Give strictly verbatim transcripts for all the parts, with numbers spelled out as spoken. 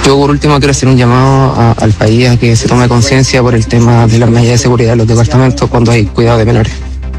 Yo por último quiero hacer un llamado a, al país a que se tome conciencia por el tema de las medidas de seguridad de los departamentos cuando hay cuidado de menores.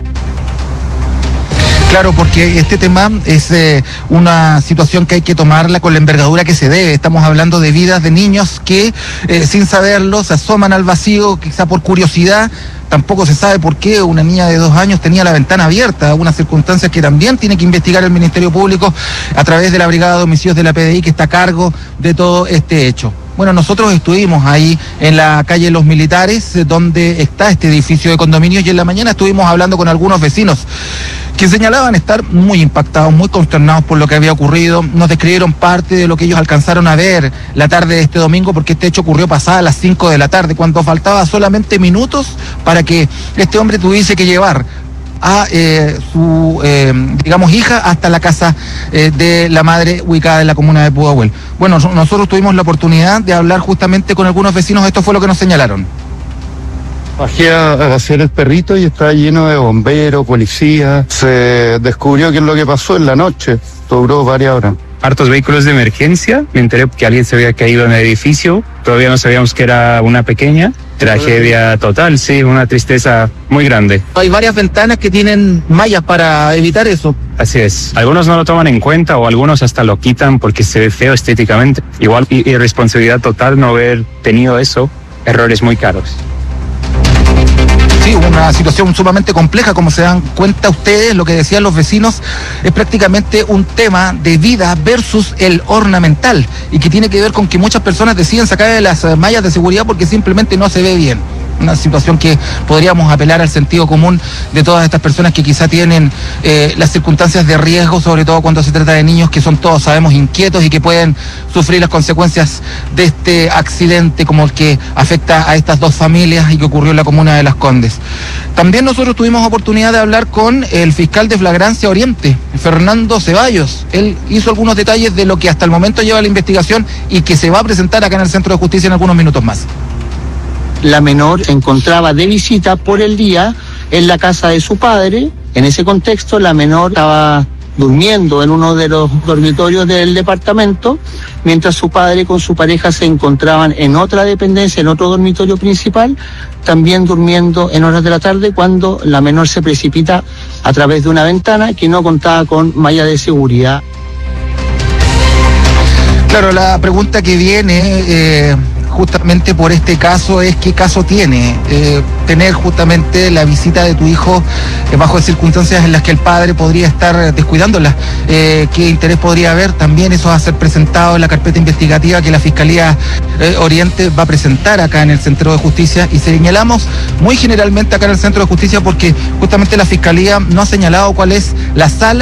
Claro, porque este tema es eh, una situación que hay que tomarla con la envergadura que se debe. Estamos hablando de vidas de niños que eh, sin saberlo se asoman al vacío, quizá por curiosidad. Tampoco se sabe por qué una niña de dos años tenía la ventana abierta, unas circunstancias que también tiene que investigar el Ministerio Público a través de la Brigada de Homicidios de la P D I, que está a cargo de todo este hecho. Bueno, nosotros estuvimos ahí en la calle Los Militares, donde está este edificio de condominios, y en la mañana estuvimos hablando con algunos vecinos que señalaban estar muy impactados, muy consternados por lo que había ocurrido. Nos describieron parte de lo que ellos alcanzaron a ver la tarde de este domingo, porque este hecho ocurrió pasada las cinco de la tarde, cuando faltaba solamente minutos para que este hombre tuviese que llevar a eh, su, eh, digamos, hija hasta la casa eh, de la madre ubicada en la comuna de Pudahuel. Bueno, nosotros tuvimos la oportunidad de hablar justamente con algunos vecinos. Esto fue lo que nos señalaron. Bajé a, a hacer el perrito y estaba lleno de bomberos, policías. Se descubrió qué es lo que pasó en la noche. Duró varias horas. Hartos vehículos de emergencia. Me enteré que alguien se había caído en el edificio. Todavía no sabíamos que era una pequeña. Tragedia total, sí, una tristeza muy grande. Hay varias ventanas que tienen mallas para evitar eso. Así es. Algunos no lo toman en cuenta o algunos hasta lo quitan porque se ve feo estéticamente. Igual irresponsabilidad total no haber tenido eso. Errores muy caros. Sí, una situación sumamente compleja, como se dan cuenta ustedes. Lo que decían los vecinos es prácticamente un tema de vida versus el ornamental, y que tiene que ver con que muchas personas deciden sacar de las mallas de seguridad porque simplemente no se ve bien. Una situación que podríamos apelar al sentido común de todas estas personas que quizá tienen eh, las circunstancias de riesgo, sobre todo cuando se trata de niños que son todos, sabemos, inquietos y que pueden sufrir las consecuencias de este accidente como el que afecta a estas dos familias y que ocurrió en la comuna de Las Condes. También nosotros tuvimos oportunidad de hablar con el fiscal de Flagrancia Oriente, Fernando Ceballos. Él hizo algunos detalles de lo que hasta el momento lleva la investigación y que se va a presentar acá en el Centro de Justicia en algunos minutos más. La menor se encontraba de visita por el día en la casa de su padre. En ese contexto, la menor estaba durmiendo en uno de los dormitorios del departamento, mientras su padre con su pareja se encontraban en otra dependencia, en otro dormitorio principal, también durmiendo en horas de la tarde, cuando la menor se precipita a través de una ventana que no contaba con malla de seguridad. Claro, la pregunta que viene eh, justamente por este caso es qué caso tiene eh, tener justamente la visita de tu hijo eh, bajo circunstancias en las que el padre podría estar descuidándola. Eh, ¿Qué interés podría haber? También eso va a ser presentado en la carpeta investigativa que la Fiscalía eh, Oriente va a presentar acá en el Centro de Justicia, y señalamos muy generalmente acá en el Centro de Justicia porque justamente la Fiscalía no ha señalado cuál es la sala